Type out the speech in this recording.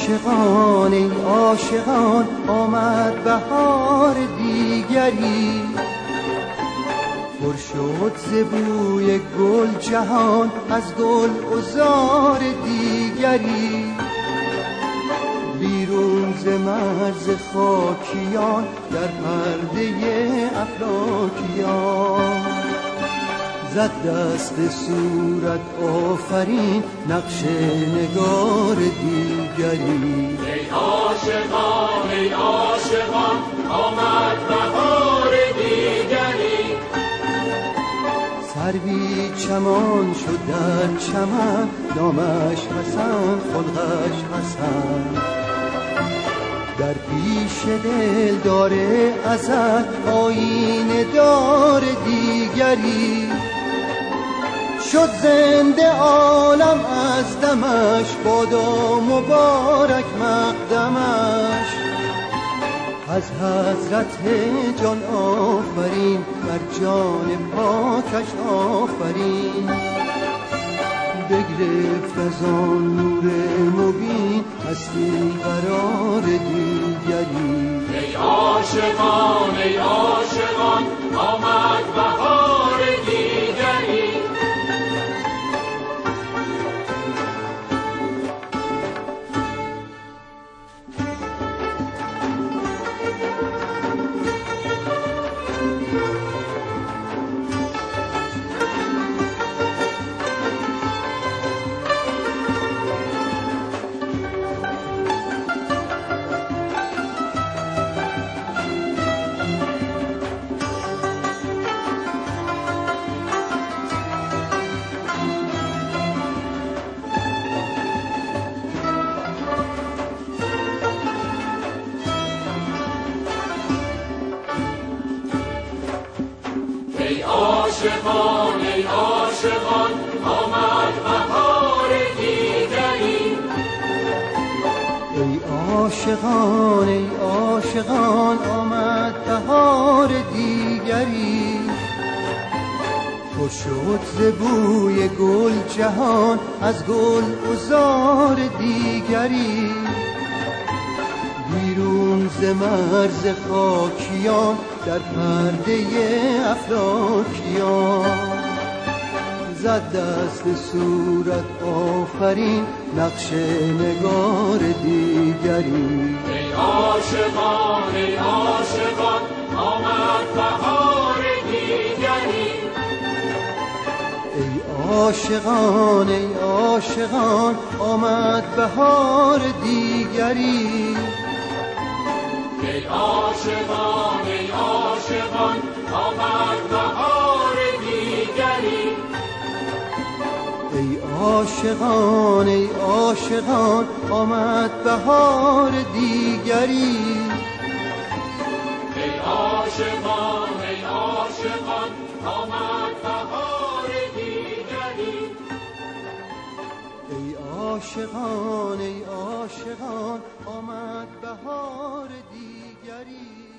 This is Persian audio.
عاشقان ای عاشقان آمد بهار دیگری، پر شد ز بوی گل جهان از گل عذار دیگری. بیرون ز مرز خاکیان در پرده افلاکیان، زد دست صورت آفرین نقش نگار دیگری. ای عاشقان ای عاشقان آمد بهار دیگری، سروی چمان شد در چمن، نامش حسن خلقش حسن، در پیش دل داره ازل آیینه دار دیگری. شد زنده عالم از دمش، بادا مبارک مقدمش، از حضرت جان آفرین بر جان پاکش آفرین. بگرفت از آن نور مبین هستی قرار دیگری. ای عاشقان ای عاشقان آمد بهار دیگری. ای عاشقان ای عاشقان آمد بهار دیگری. ای عاشقان ای عاشقان آمد بهار دیگری، پر شد ز بوی گل جهان از گل عذار دیگری. بیرون ز مرز خاکیان در پرده افلاکیان، زد دست صورت آفرین نقش نگار دیگری. ای عاشقان ای عاشقان آمد بهار دیگری. ای عاشقان ای عاشقان آمد بهار دیگری. ای عاشقان ای عاشقان آمد بهار دیگری. ای عاشقان ای عاشقان آمد بهار دیگری. ای عاشقان ای عاشقان آمد بهار دیگری. ای عاشقان ای عاشقان آمد بهار دیگری.